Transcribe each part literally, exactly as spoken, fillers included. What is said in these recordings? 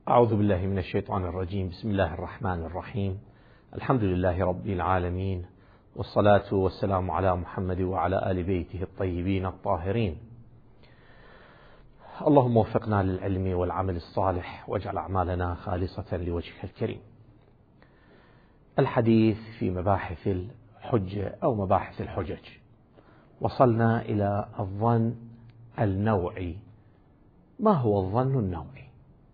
أعوذ بالله من الشيطان الرجيم. بسم الله الرحمن الرحيم. الحمد لله رب العالمين، والصلاة والسلام على محمد وعلى آل بيته الطيبين الطاهرين. اللهم وفقنا للعلم والعمل الصالح، واجعل أعمالنا خالصة لوجهك الكريم. الحديث في مباحث الحجة أو مباحث الحجج. وصلنا إلى الظن النوعي. ما هو الظن النوعي؟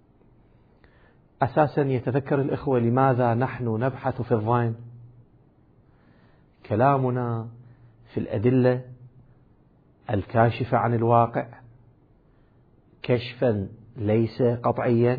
أساسا يتذكر الإخوة لماذا نحن نبحث في الظن؟ كلامنا في الأدلة الكاشفة عن الواقع كشفا ليس قطعيا،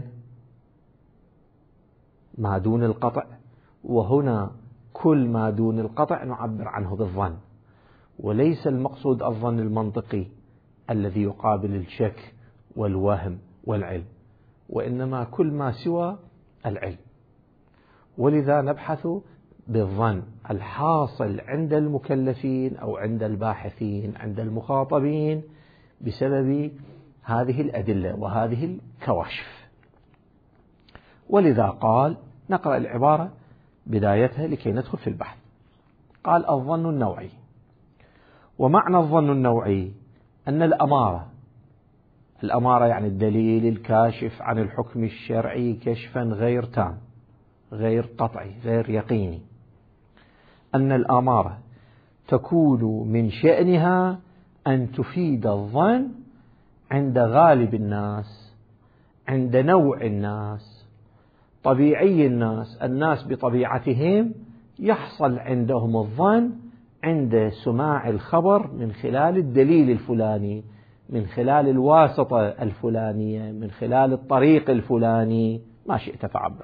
ما دون القطع، وهنا كل ما دون القطع نعبر عنه بالظن، وليس المقصود الظن المنطقي الذي يقابل الشك والوهم والعلم، وإنما كل ما سوى العلم. ولذا نبحث بالظن الحاصل عند المكلفين أو عند الباحثين عند المخاطبين بسبب هذه الأدلة وهذه الكواشف. ولذا قال، نقرأ العبارة بدايتها لكي ندخل في البحث. قال: الظن النوعي. ومعنى الظن النوعي أن الأمارة الأمارة يعني الدليل الكاشف عن الحكم الشرعي كشفا غير تام، غير قطعي، غير يقيني. أن الأمارة تكون من شأنها أن تفيد الظن عند غالب الناس، عند نوع الناس، طبيعي الناس. الناس بطبيعتهم يحصل عندهم الظن عند سماع الخبر من خلال الدليل الفلاني، من خلال الواسطة الفلانية، من خلال الطريق الفلاني، ما شئت فعبر.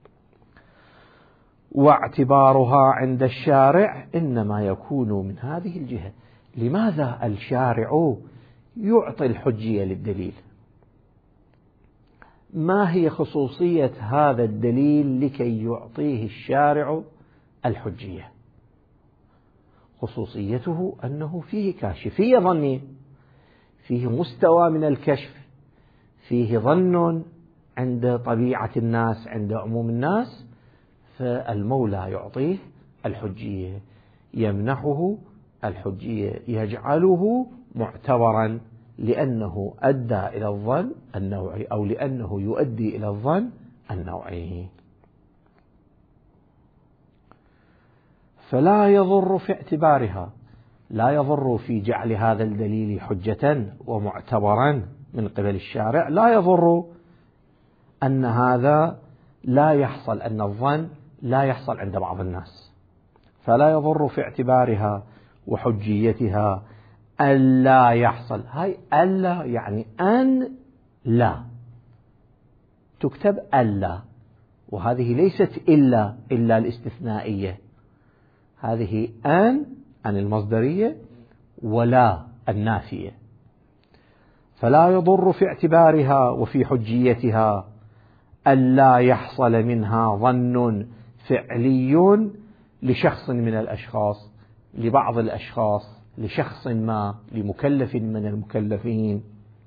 واعتبارها عند الشارع إنما يكون من هذه الجهة. لماذا الشارع يعطي الحجية للدليل؟ ما هي خصوصية هذا الدليل لكي يعطيه الشارع الحجية؟ خصوصيته أنه فيه كاشفية ظنية، فيه مستوى من الكشف، فيه ظن عند طبيعة الناس، عند عموم الناس، فالمولى يعطيه الحجية، يمنحه الحجية، يجعله معتبرا لأنه أدى إلى الظن النوعي أو لأنه يؤدي إلى الظن النوعي. فلا يضر في اعتبارها، لا يضر في جعل هذا الدليل حجة ومعتبرا من قبل الشارع، لا يضر أن هذا لا يحصل، أن الظن لا يحصل عند بعض الناس. فلا يضر في اعتبارها وحجيتها ألا يحصل. هاي ألا يعني أن لا، تكتب ألا، وهذه ليست إلا إلا الاستثنائية، هذه أن عن المصدرية ولا النافية. فلا يضر في اعتبارها وفي حجيتها ألا يحصل منها ظن فعلي لشخص من الأشخاص، لبعض الأشخاص، لشخص ما، لمكلف من المكلفين،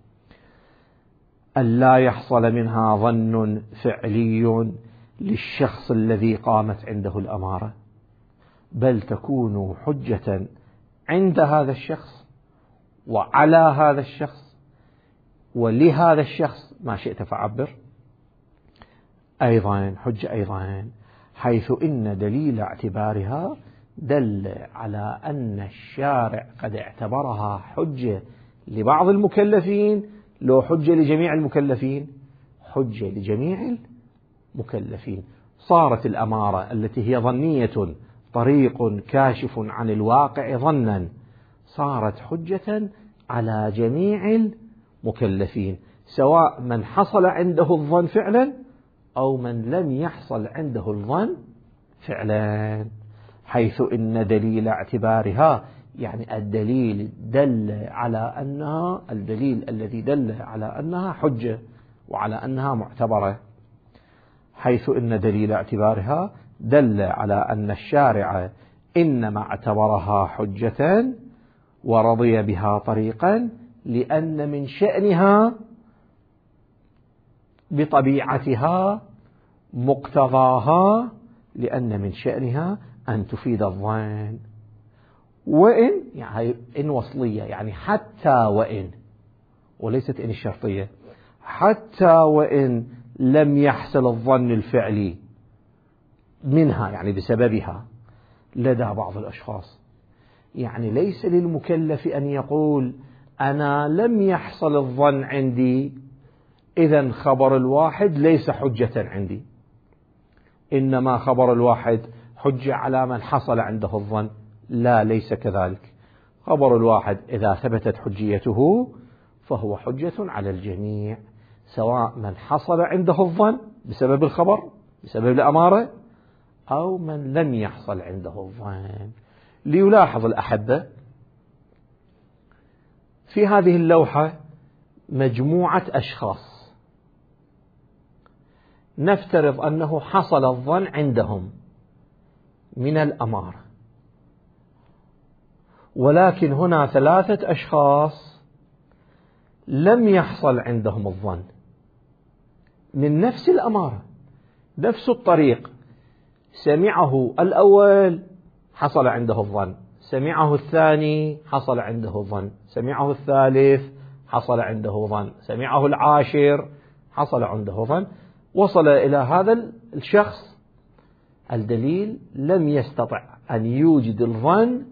ألا يحصل منها ظن فعلي للشخص الذي قامت عنده الأمارة، بل تكون حجة عند هذا الشخص وعلى هذا الشخص ولهذا الشخص، ما شئت فعبر. أيضا حجة أيضا حيث إن دليل اعتبارها دل على أن الشارع قد اعتبرها حجة لبعض المكلفين، لو حجة لجميع المكلفين، حجة لجميع المكلفين. صارت الأمارة التي هي ظنية، طريق كاشف عن الواقع ظنا، صارت حجة على جميع المكلفين، سواء من حصل عنده الظن فعلا أو من لم يحصل عنده الظن فعلا. حيث إن دليل اعتبارها يعني الدليل دل على أنها، الدليل الذي دل على أنها حجة وعلى أنها معتبرة، حيث إن دليل اعتبارها دل على أن الشارع إنما اعتبرها حجة ورضي بها طريقا لأن من شأنها بطبيعتها مقتضاها، لأن من شأنها أن تفيد الظن. وإن يعني إن وصلية، يعني حتى وإن، وليست إن الشرطية، حتى وإن لم يحصل الظن الفعلي منها يعني بسببها لدى بعض الأشخاص. يعني ليس للمكلف أن يقول أنا لم يحصل الظن عندي إذن خبر الواحد ليس حجة عندي، إنما خبر الواحد حجة على من حصل عنده الظن. لا، ليس كذلك. خبر الواحد إذا ثبتت حجيته فهو حجة على الجميع، سواء من حصل عنده الظن بسبب الخبر بسبب الأمارة أو من لم يحصل عنده الظن. ليلاحظ الأحبة في هذه اللوحة مجموعة أشخاص، نفترض أنه حصل الظن عندهم من الأمارة، ولكن هنا ثلاثة أشخاص لم يحصل عندهم الظن من نفس الأمارة، نفس الطريق. سمعه الأول حصل عنده الظن، سمعه الثاني حصل عنده الظن، سمعه الثالث حصل عنده ظن، سمعه العاشر حصل عنده ظن، وصل إلى هذا الشخص. الدليل لم يستطع أن يوجد الظن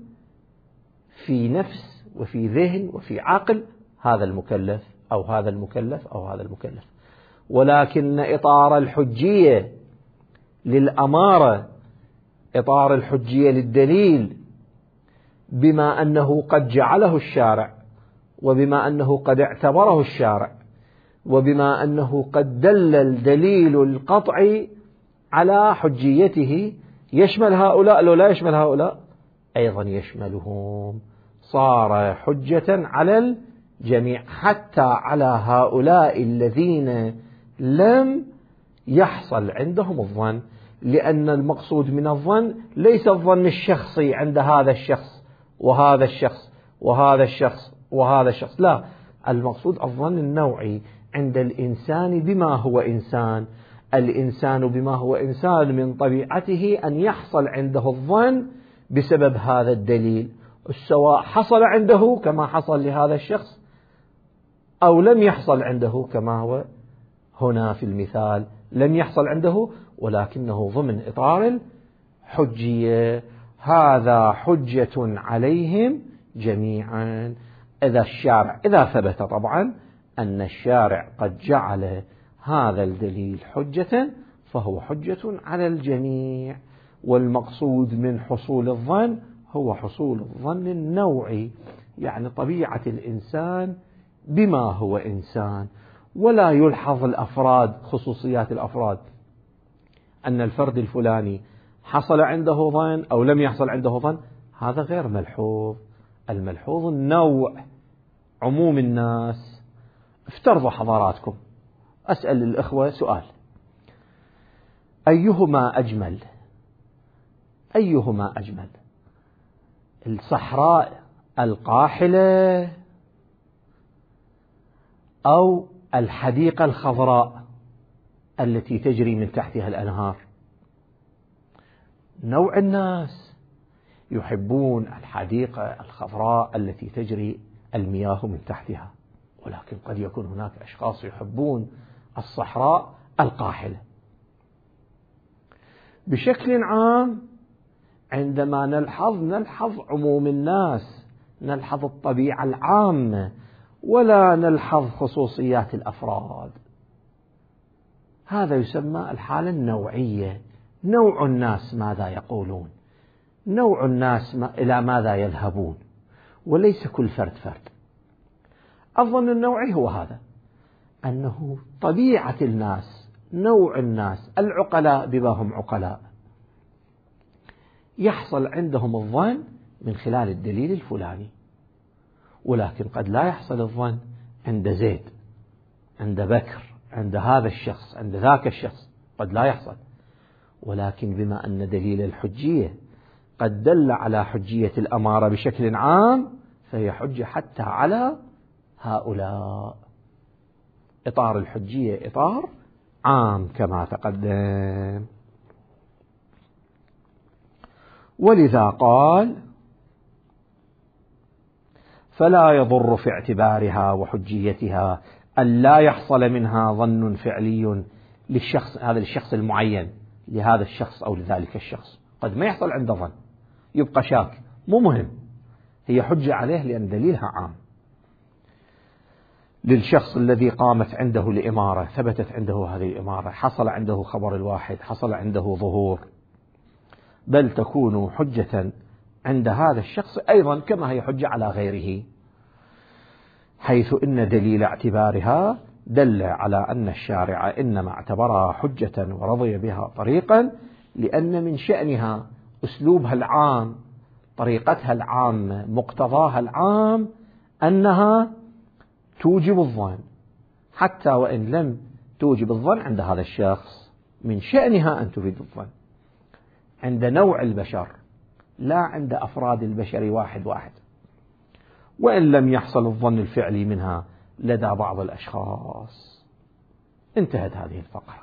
في نفس وفي ذهن وفي عقل هذا المكلف أو هذا المكلف أو هذا المكلف، ولكن إطار الحجية للأمارة، إطار الحجية للدليل، بما أنه قد جعله الشارع، وبما أنه قد اعتبره الشارع، وبما أنه قد دل الدليل القطعي على حجيته، يشمل هؤلاء لو لا يشمل هؤلاء أيضا يشملهم، صار حجة على الجميع حتى على هؤلاء الذين لم يحصل عندهم الظن. لأن المقصود من الظن ليس الظن الشخصي عند هذا الشخص وهذا الشخص وهذا الشخص وهذا الشخص، لا، المقصود الظن النوعي عند الإنسان بما هو إنسان. الإنسان بما هو إنسان من طبيعته أن يحصل عنده الظن بسبب هذا الدليل، سواء حصل عنده كما حصل لهذا الشخص أو لم يحصل عنده كما هو هنا في المثال، لم يحصل عنده ولكنه ضمن إطار الحجية. هذا حجة عليهم جميعا. إذا الشارع إذا ثبت طبعا أن الشارع قد جعل هذا الدليل حجة فهو حجة على الجميع. والمقصود من حصول الظن هو حصول الظن النوعي، يعني طبيعة الإنسان بما هو إنسان، ولا يلحظ الأفراد، خصوصيات الأفراد، أن الفرد الفلاني حصل عنده ظن أو لم يحصل عنده ظن، هذا غير ملحوظ. الملحوظ النوع، عموم الناس. افترضوا حضراتكم، أسأل الإخوة سؤال: أيهما أجمل؟ أيهما أجمل؟ الصحراء القاحلة أو الحديقة الخضراء التي تجري من تحتها الأنهار؟ نوع الناس يحبون الحديقة الخضراء التي تجري المياه من تحتها، ولكن قد يكون هناك أشخاص يحبون الصحراء القاحلة. بشكل عام عندما نلحظ نلحظ عموم الناس، نلحظ الطبيعة العامة، ولا نلحظ خصوصيات الأفراد. هذا يسمى الحالة النوعية. نوع الناس ماذا يقولون، نوع الناس إلى ماذا يذهبون، وليس كل فرد فرد. الظن النوعي هو هذا، أنه طبيعة الناس، نوع الناس، العقلاء بما هم عقلاء، يحصل عندهم الظن من خلال الدليل الفلاني، ولكن قد لا يحصل الظن عند زيد، عند بكر، عند هذا الشخص، عند ذاك الشخص، قد لا يحصل. ولكن بما أن دليل الحجية قد دل على حجية الأمارة بشكل عام، فهي حجة حتى على هؤلاء. إطار الحجية إطار عام كما تقدم. ولذا قال: فلا يضر في اعتبارها وحجيتها أن لا يحصل منها ظن فعلي للشخص، هذا الشخص المعين، لهذا الشخص أو لذلك الشخص، قد ما يحصل عنده ظن، يبقى شاك، مو مهم، هي حجة عليه لأن دليلها عام. للشخص الذي قامت عنده الإمارة، ثبتت عنده هذه الإمارة، حصل عنده خبر الواحد، حصل عنده ظهور، بل تكون حجة عند هذا الشخص أيضا كما هي حجة على غيره، حيث إن دليل اعتبارها دل على أن الشارع إنما اعتبرها حجة ورضي بها طريقا لأن من شأنها أسلوبها العام، طريقتها العامة، مقتضاها العام أنها توجب الظن، حتى وإن لم توجب الظن عند هذا الشخص، من شأنها أن تفيد الظن عند نوع البشر، لا عند أفراد البشر واحد واحد، وإن لم يحصل الظن الفعلي منها لدى بعض الأشخاص. انتهت هذه الفقرة.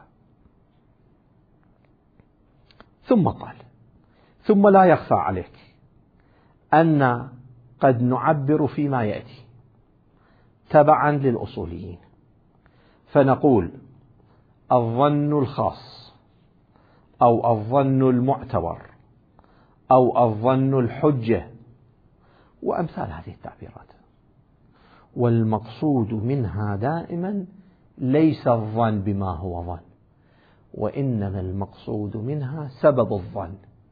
ثم قال: ثم لا يخفى عليك أن قد نعبر فيما يأتي تبعا للأصوليين، فنقول الظن الخاص أو الظن المعتبر أو الظن الحجة وأمثال هذه التعبيرات، والمقصود منها دائما ليس الظن بما هو ظن، وإنما المقصود منها سبب الظن،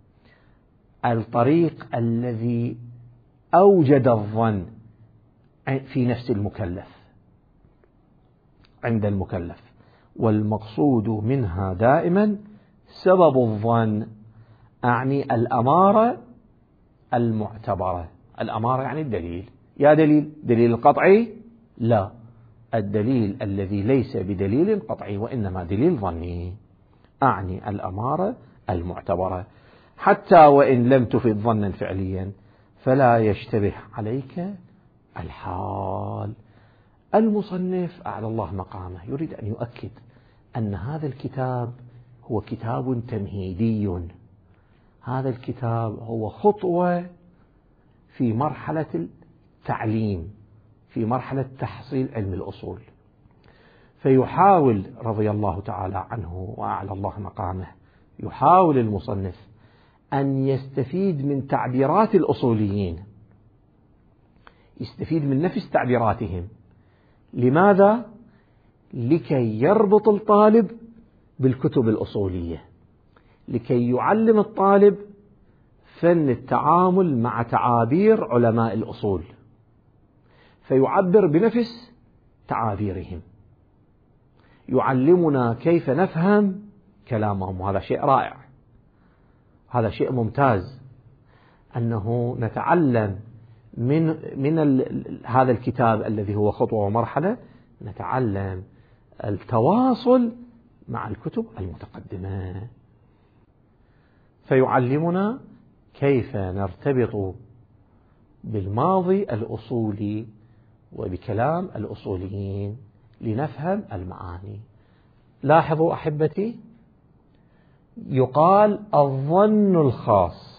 الطريق الذي أوجد الظن في نفس المكلف، عند المكلف، والمقصود منها دائما سبب الظن، أعني الأمارة المعتبرة. الأمارة يعني الدليل، يا دليل دليل القطعي؟ لا، الدليل الذي ليس بدليل قطعي وإنما دليل ظني، أعني الأمارة المعتبرة، حتى وإن لم تفد ظنا فعليا فلا يشتبه عليك الحال. المصنف أعلى الله مقامه يريد أن يؤكد أن هذا الكتاب هو كتاب تمهيدي، هذا الكتاب هو خطوة في مرحلة التعليم، في مرحلة تحصيل علم الأصول، فيحاول رضي الله تعالى عنه وأعلى الله مقامه، يحاول المصنف أن يستفيد من تعبيرات الأصوليين، يستفيد من نفس تعبيراتهم. لماذا؟ لكي يربط الطالب بالكتب الأصولية، لكي يعلم الطالب فن التعامل مع تعابير علماء الأصول، فيعبر بنفس تعابيرهم، يعلمنا كيف نفهم كلامهم، وهذا شيء رائع، هذا شيء ممتاز، أنه نتعلم من من هذا الكتاب الذي هو خطوة ومرحلة، نتعلم التواصل مع الكتب المتقدمة، فيعلمنا كيف نرتبط بالماضي الأصولي وبكلام الأصوليين لنفهم المعاني. لاحظوا أحبتي، يقال الظن الخاص،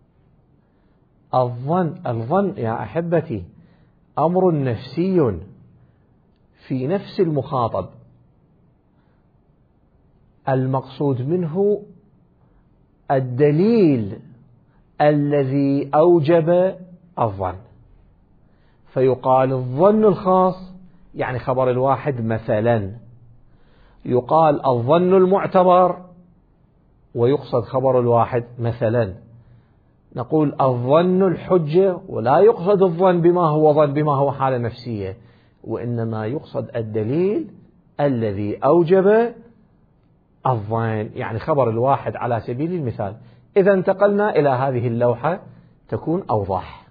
الظن الظن يا أحبتي أمر نفسي في نفس المخاطب، المقصود منه الدليل الذي أوجب الظن، فيقال الظن الخاص يعني خبر الواحد مثلا، يقال الظن المعتبر ويقصد خبر الواحد مثلا، نقول الظن الحجة ولا يقصد الظن بما هو ظن بما هو حالة نفسية، وإنما يقصد الدليل الذي أوجب الظن، يعني خبر الواحد على سبيل المثال. إذا انتقلنا إلى هذه اللوحة تكون أوضح،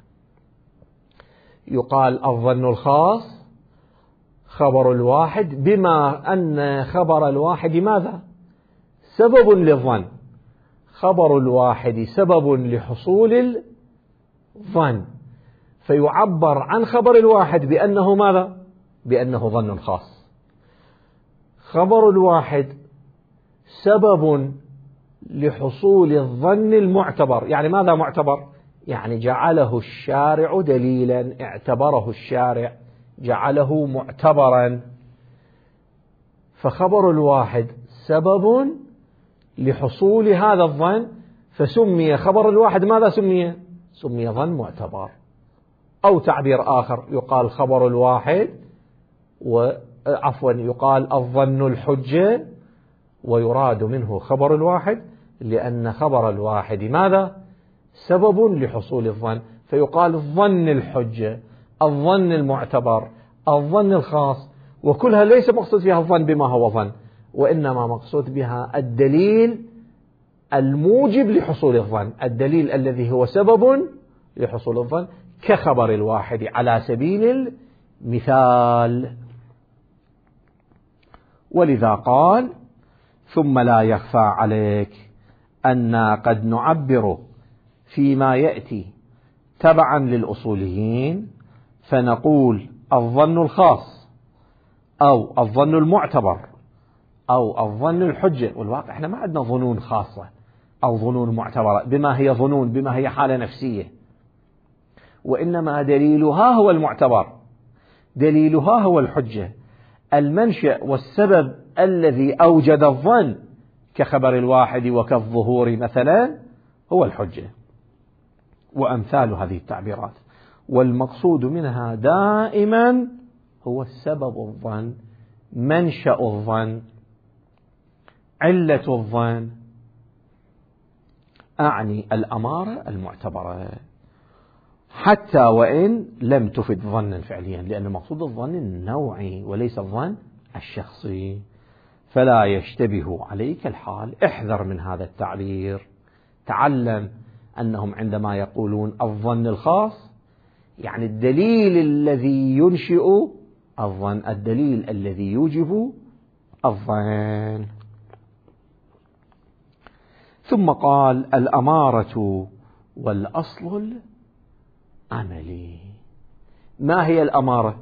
يقال الظن الخاص خبر الواحد بما أن خبر الواحد ماذا؟ سبب للظن، خبر الواحد سبب لحصول الظن، فيعبر عن خبر الواحد بأنه ماذا؟ بأنه ظن خاص. خبر الواحد سبب لحصول الظن المعتبر. يعني ماذا معتبر؟ يعني جعله الشارع دليلا، اعتبره الشارع، جعله معتبرا. فخبر الواحد سبب لحصول هذا الظن، فسمي خبر الواحد ماذا سمي؟ سمي ظن معتبر. أو تعبير آخر يقال خبر الواحد وعفوا يقال الظن الحجة، ويراد منه خبر الواحد لأن خبر الواحد ماذا؟ سبب لحصول الظن، فيقال الظن الحجة، الظن المعتبر، الظن الخاص. وكلها ليس مقصود فيها الظن بما هو ظن، وإنما مقصود بها الدليل الموجب لحصول الظن، الدليل الذي هو سبب لحصول الظن، كخبر الواحد على سبيل المثال. ولذا قال: ثم لا يخفى عليك أننا قد نعبر فيما يأتي تبعا للأصوليين، فنقول الظن الخاص أو الظن المعتبر أو الظن الحجة. والواقع احنا ما عندنا ظنون خاصة أو ظنون معتبرة، بما هي ظنون، بما هي حالة نفسية، وإنما دليلها هو المعتبر، دليلها هو الحجة. المنشأ والسبب الذي أوجد الظن كخبر الواحد وكالظهور مثلا هو الحجة، وأمثال هذه التعبيرات. والمقصود منها دائما هو السبب الظن، منشأ الظن، علة الظن، أعني الأمارة المعتبرة، حتى وإن لم تفد ظنا فعليا، لأن مقصود الظن النوعي وليس الظن الشخصي. فلا يشتبه عليك الحال، احذر من هذا التعبير. تعلم أنهم عندما يقولون الظن الخاص يعني الدليل الذي ينشئ الظن، الدليل الذي يوجب الظن. ثم قال: الأمارة والأصل العملي. ما هي الأمارة؟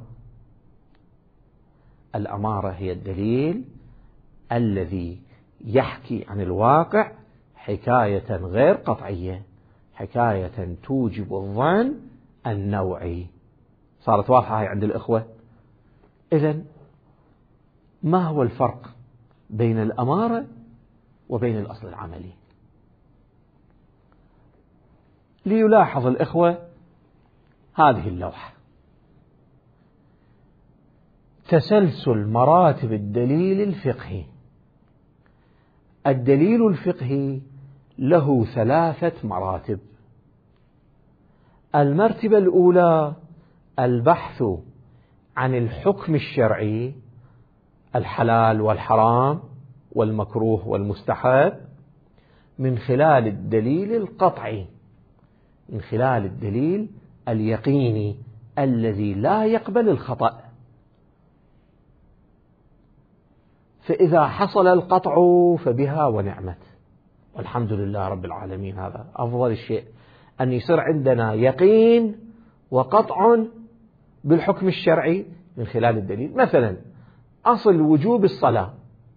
الأمارة هي الدليل الذي يحكي عن الواقع حكاية غير قطعية، حكاية توجب الظن النوعي. صارت واضحة هي عند الإخوة؟ إذن ما هو الفرق بين الأمارة وبين الأصل العملي؟ ليلاحظ الإخوة هذه اللوحة: تسلسل مراتب الدليل الفقهي. الدليل الفقهي له ثلاثة مراتب. المرتبة الأولى البحث عن الحكم الشرعي، الحلال والحرام والمكروه والمستحب، من خلال الدليل القطعي، من خلال الدليل اليقيني الذي لا يقبل الخطأ. فإذا حصل القطع فبها ونعمت، والحمد لله رب العالمين. هذا أفضل شيء، أن يصير عندنا يقين وقطع بالحكم الشرعي من خلال الدليل. مثلا أصل وجوب الصلاة،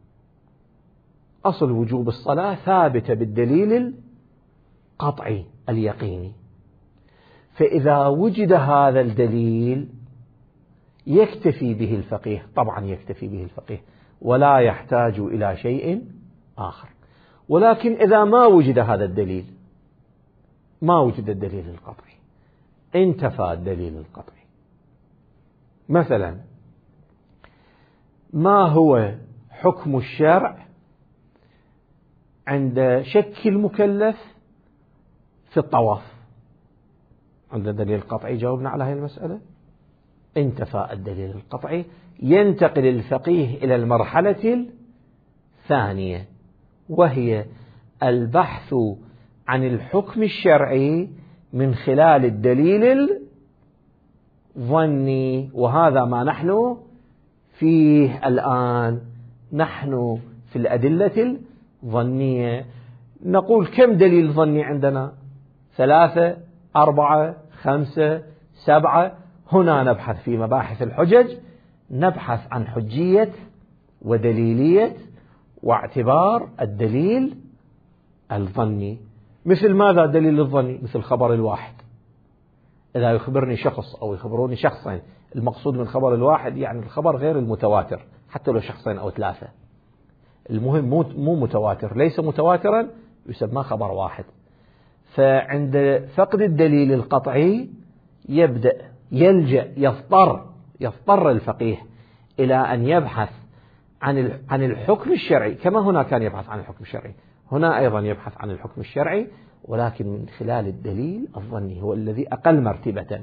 أصل وجوب الصلاة ثابتة بالدليل القطعي اليقيني. فإذا وجد هذا الدليل يكتفي به الفقيه، طبعا يكتفي به الفقيه ولا يحتاج إلى شيء آخر. ولكن إذا ما وجد هذا الدليل، ما وجد الدليل القطعي، انتفى الدليل القطعي. مثلا ما هو حكم الشرع عند شك المكلف في الطواف؟ عند دليل قطعي جاوبنا على هذه المسألة، انتفى الدليل القطعي. ينتقل الفقيه إلى المرحلة الثانية، وهي البحث عن الحكم الشرعي من خلال الدليل الظني. وهذا ما نحن فيه الآن، نحن في الأدلة الظنية. نقول كم دليل ظني عندنا؟ ثلاثة، أربعة، خمسة، سبعة. هنا نبحث في مباحث الحجج، نبحث عن حجية ودليلية واعتبار الدليل الظني. مثل ماذا الدليل الظني؟ مثل خبر الواحد. إذا يخبرني شخص أو يخبروني شخصين، المقصود من خبر الواحد يعني الخبر غير المتواتر، حتى لو شخصين أو ثلاثة، المهم مو متواتر، ليس متواترا يسمى خبر واحد. فعند فقد الدليل القطعي يبدأ يلجأ يضطر يضطر الفقيه إلى أن يبحث عن عن الحكم الشرعي، كما هنا كان يبحث عن الحكم الشرعي، هنا أيضا يبحث عن الحكم الشرعي، ولكن من خلال الدليل الظني، هو الذي أقل مرتبة.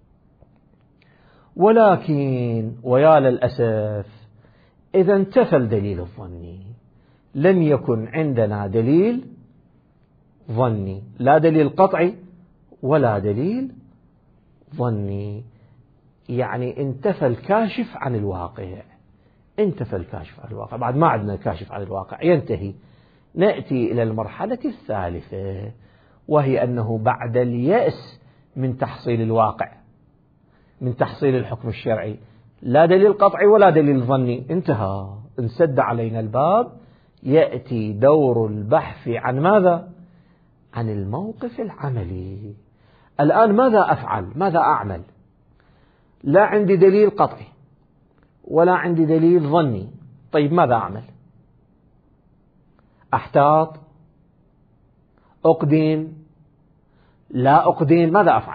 ولكن ويا للأسف إذا انتفى الدليل الظني، لم يكن عندنا دليل ظني، لا دليل قطعي ولا دليل ظني، يعني انتفى الكاشف عن الواقع. انتفى الكاشف عن الواقع، بعد ما عندنا كاشف عن الواقع ينتهي. نأتي إلى المرحلة الثالثة، وهي أنه بعد اليأس من تحصيل الواقع، من تحصيل الحكم الشرعي، لا دليل قطعي ولا دليل ظني، انتهى، انسد علينا الباب، يأتي دور البحث عن ماذا؟ عن الموقف العملي. الآن ماذا أفعل؟ ماذا أعمل؟ لا عندي دليل قطعي ولا عندي دليل ظني، طيب ماذا أعمل؟ أحتاط؟ أقدم؟ لا أقدم؟ ماذا أفعل؟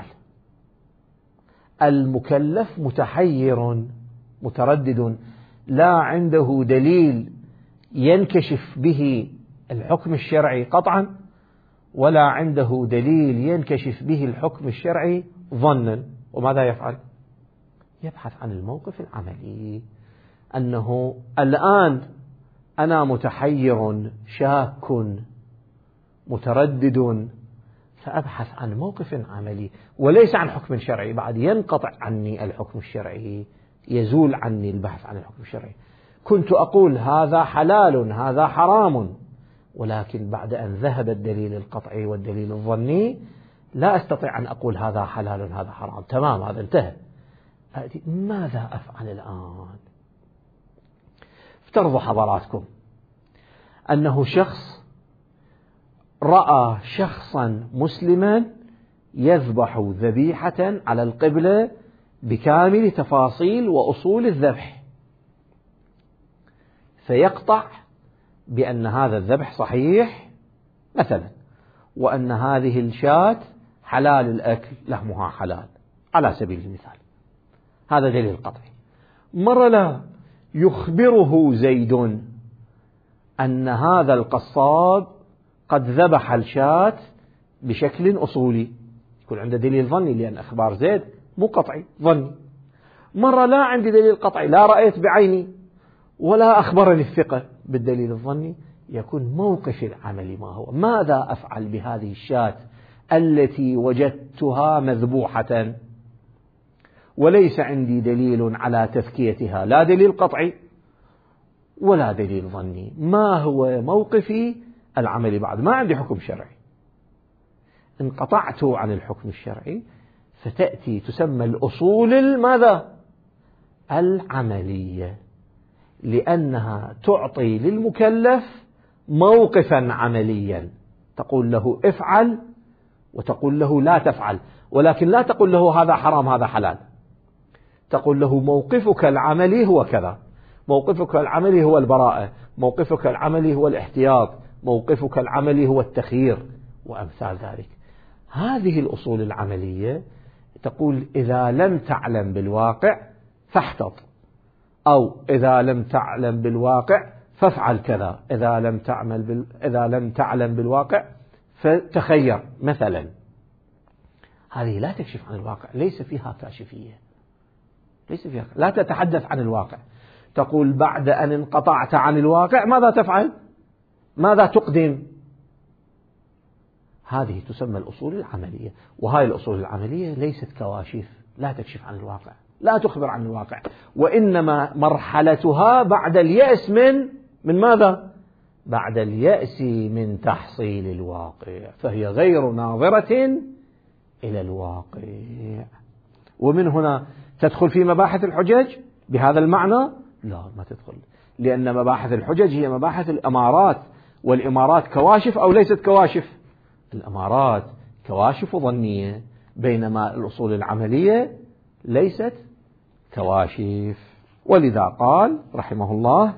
المكلف متحير متردد، لا عنده دليل ينكشف به الحكم الشرعي قطعا، ولا عنده دليل ينكشف به الحكم الشرعي ظنا، وماذا يفعل؟ يبحث عن الموقف العملي، أنه الآن أنا متحير شاك متردد، فأبحث عن موقف عملي وليس عن حكم شرعي. بعد ينقطع عني الحكم الشرعي، يزول عني البحث عن الحكم الشرعي. كنت أقول هذا حلال هذا حرام، ولكن بعد أن ذهب الدليل القطعي والدليل الظني لا أستطيع أن أقول هذا حلال هذا حرام، تمام، هذا انتهى. ماذا أفعل الآن؟ افترضوا حضراتكم أنه شخص رأى شخصا مسلما يذبح ذبيحة على القبلة بكامل تفاصيل وأصول الذبح، فيقطع بأن هذا الذبح صحيح مثلا، وأن هذه الشاة حلال الأكل، لحمها حلال على سبيل المثال، هذا دليل قطعي. مرة لا يخبره زيد أن هذا القصاب قد ذبح الشاة بشكل أصولي، يكون عنده دليل ظني، لأن أخبار زيد مو قطعي، ظني. مرة لا عندي دليل قطعي، لا رأيت بعيني ولا أخبرني الثقة بالدليل الظني، يكون موقف العمل ما هو؟ ماذا أفعل بهذه الشاة التي وجدتها مذبوحة وليس عندي دليل على تذكيتها، لا دليل قطعي ولا دليل ظني؟ ما هو موقفي العملي؟ بعد ما عندي حكم شرعي، انقطعت عن الحكم الشرعي، فتأتي تسمى الأصول ماذا؟ العملية، لأنها تعطي للمكلف موقفا عمليا، تقول له افعل وتقول له لا تفعل، ولكن لا تقول له هذا حرام هذا حلال، تقول له موقفك العملي هو كذا، موقفك العملي هو البراءة، موقفك العملي هو الاحتياط، موقفك العملي هو التخيير، وأمثال ذلك. هذه الأصول العملية تقول إذا لم تعلم بالواقع فاحتط، أو إذا لم تعلم بالواقع فافعل كذا، إذا لم تعمل بال... إذا لم تعلم بالواقع فتخير مثلا. هذه لا تكشف عن الواقع، ليس فيها كاشفية، ليس فيها، لا تتحدث عن الواقع، تقول بعد أن انقطعت عن الواقع ماذا تفعل؟ ماذا تقدم؟ هذه تسمى الأصول العملية، وهذه الأصول العملية ليست كواشف، لا تكشف عن الواقع، لا تخبر عن الواقع، وإنما مرحلتها بعد اليأس من من ماذا؟ بعد اليأس من تحصيل الواقع، فهي غير ناظرة إلى الواقع. ومن هنا تدخل في مباحث الحجج بهذا المعنى؟ لا، ما تدخل، لأن مباحث الحجج هي مباحث الإمارات، والإمارات كواشف أو ليست كواشف؟ الإمارات كواشف ظنية، بينما الأصول العملية ليست كواشف. ولذا قال رحمه الله: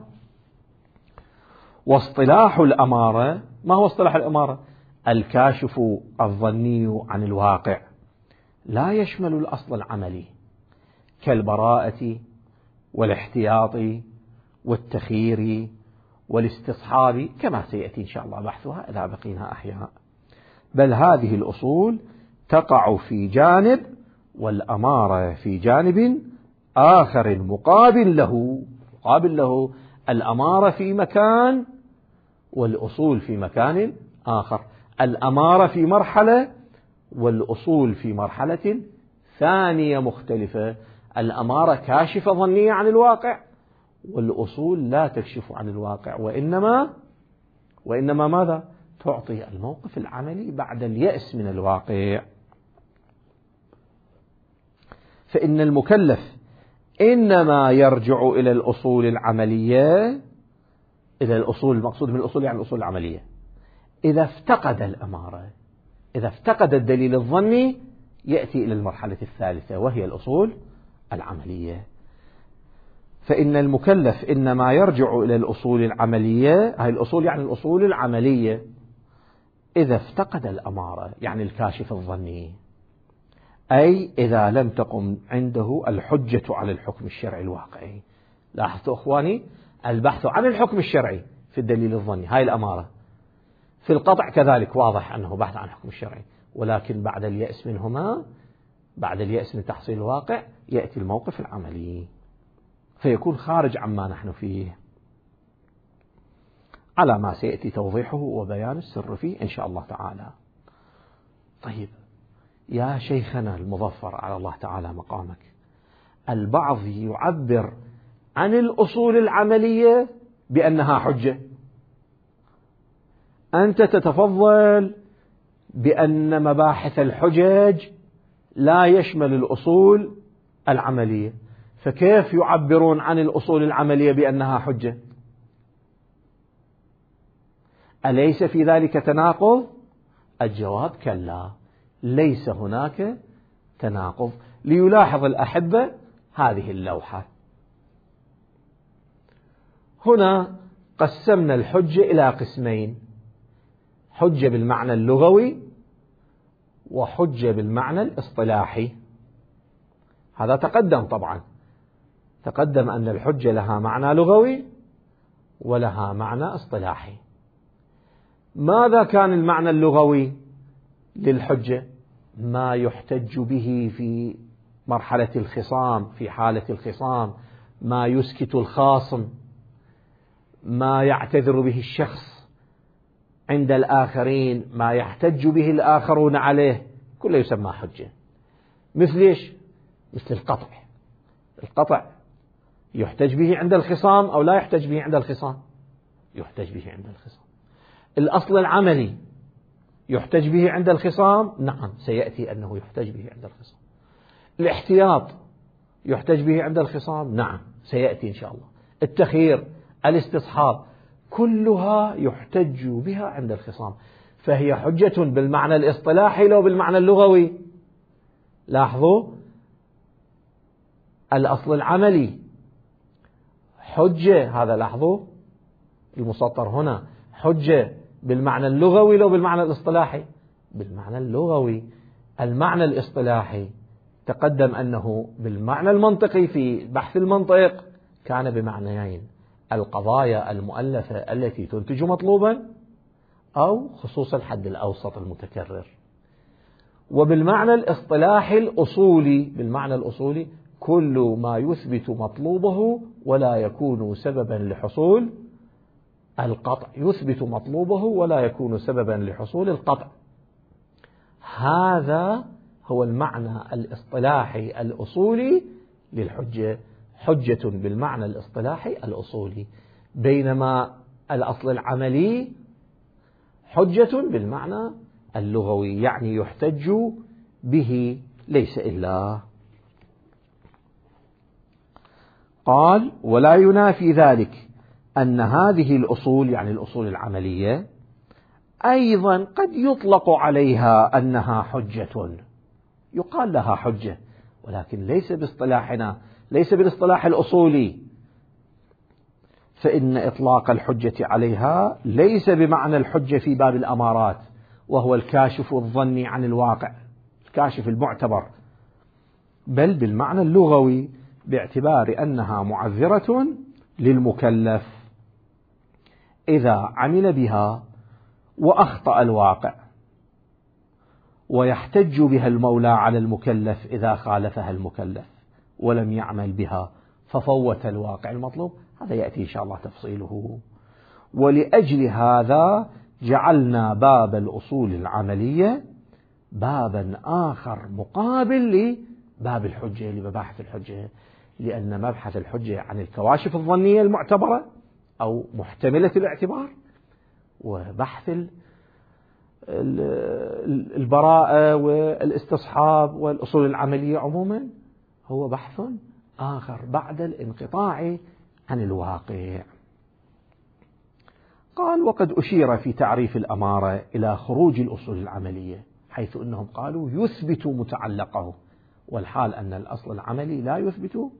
واصطلاح الأمارة. ما هو اصطلاح الأمارة؟ الكاشف الظني عن الواقع، لا يشمل الأصل العملي كالبراءة والاحتياط والتخيير والاستصحاب، كما سيأتي إن شاء الله بحثها إذا بقينا أحياء، بل هذه الأصول تقع في جانب والأمارة في جانب آخر مقابل له. مقابل له، الأمارة في مكان والأصول في مكان آخر، الأمارة في مرحلة والأصول في مرحلة ثانية مختلفة. الأمارة كاشفة ظنية عن الواقع، والأصول لا تكشف عن الواقع، وإنما وإنما ماذا؟ تعطي الموقف العملي بعد اليأس من الواقع. فإن المكلف إنما يرجع إلى الأصول العملية، إلى الأصول المقصود من الأصول يعني الأصول العملية، إذا افتقد الأمارة، إذا افتقد الدليل الظني يأتي إلى المرحلة الثالثة وهي الأصول العملية. فإن المكلف إنما يرجع إلى الأصول العملية، هاي الأصول يعني الأصول العملية، إذا افتقد الأمارة يعني الكاشف الظني، أي إذا لم تقم عنده الحجة على الحكم الشرعي الواقعي. لاحظتوا أخواني، البحث عن الحكم الشرعي في الدليل الظني هاي الأمارة، في القطع كذلك واضح أنه بحث عن الحكم الشرعي، ولكن بعد اليأس منهما، بعد اليأس من تحصيل الواقع، يأتي الموقف العملي فيكون خارج عما نحن فيه، على ما سيأتي توضيحه وبيان السر فيه إن شاء الله تعالى. طيب يا شيخنا المظفر على الله تعالى مقامك، البعض يعبر عن الأصول العملية بأنها حجة، أنت تتفضل بأن مباحث الحجج لا يشمل الأصول العملية، فكيف يعبرون عن الأصول العملية بأنها حجة؟ أليس في ذلك تناقض؟ الجواب كلا، ليس هناك تناقض. ليلاحظ الأحبة هذه اللوحة، هنا قسمنا الحجة إلى قسمين: حجة بالمعنى اللغوي وحجة بالمعنى الاصطلاحي. هذا تقدم طبعا، تقدم أن الحجة لها معنى لغوي ولها معنى اصطلاحي. ماذا كان المعنى اللغوي للحجة؟ ما يحتج به في مرحلة الخصام، في حالة الخصام، ما يسكت الخاصم، ما يعتذر به الشخص عند الآخرين، ما يحتج به الآخرون عليه، كله يسمى حجة. مثل إيش؟ مثل القطع. القطع يحتج به عند الخصام أو لا يحتج به عند الخصام؟ يحتج به عند الخصام. الأصل العملي يحتج به عند الخصام؟ نعم، سيأتي أنه يحتج به عند الخصام. الاحتياط يحتج به عند الخصام؟ نعم، سيأتي إن شاء الله. التخيير، الاستصحاب، كلها يحتج بها عند الخصام، فهي حجة بالمعنى الاصطلاحي لو بالمعنى اللغوي. لاحظوا الأصل العملي حجة، هذا لاحظوا المسطر هنا، حجة بالمعنى اللغوي لو بالمعنى الاصطلاحي؟ بالمعنى اللغوي. المعنى الاصطلاحي تقدم أنه بالمعنى المنطقي في بحث المنطق كان بمعنيين: القضايا المؤلفة التي تنتج مطلوبا، أو خصوص الحد الأوسط المتكرر. وبالمعنى الاصطلاحي الأصولي، بالمعنى الأصولي كل ما يثبت مطلوبه ولا يكون سببا لحصول القطع، يثبت مطلوبه ولا يكون سببا لحصول القطع. هذا هو المعنى الاصطلاحي الأصولي للحجة، حجة بالمعنى الاصطلاحي الأصولي، بينما الأصل العملي حجة بالمعنى اللغوي، يعني يحتج به ليس إلا. قال: ولا ينافي ذلك أن هذه الأصول يعني الأصول العملية أيضا قد يطلق عليها أنها حجة، يقال لها حجة، ولكن ليس باصطلاحنا، ليس بالاصطلاح الأصولي، فإن إطلاق الحجة عليها ليس بمعنى الحجة في باب الأمارات، وهو الكاشف الظني عن الواقع، الكاشف المعتبر، بل بالمعنى اللغوي باعتبار أنها معذرة للمكلف إذا عمل بها وأخطأ الواقع، ويحتج بها المولى على المكلف إذا خالفها المكلف ولم يعمل بها ففوت الواقع المطلوب. هذا يأتي إن شاء الله تفصيله. ولأجل هذا جعلنا باب الأصول العملية بابا آخر مقابل لباب الحجة، لمباحث الحجة، لأن مبحث الحجة عن الكواشف الظنية المعتبرة أو محتملة الاعتبار، وبحث البراءة والاستصحاب والأصول العملية عموما هو بحث آخر بعد الانقطاع عن الواقع. قال: وقد أشير في تعريف الأمارة إلى خروج الأصول العملية، حيث أنهم قالوا يثبت متعلقه، والحال أن الأصل العملي لا يثبت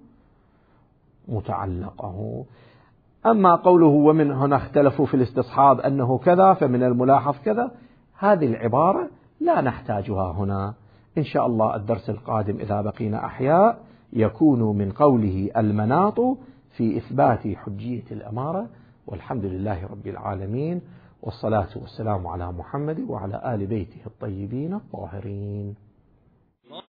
متعلقه. أما قوله ومن هنا اختلفوا في الاستصحاب أنه كذا، فمن الملاحظ كذا، هذه العبارة لا نحتاجها هنا. إن شاء الله الدرس القادم إذا بقينا أحياء يكون من قوله المناط في إثبات حجية الأمارة. والحمد لله رب العالمين، والصلاة والسلام على محمد وعلى آل بيته الطيبين الطاهرين.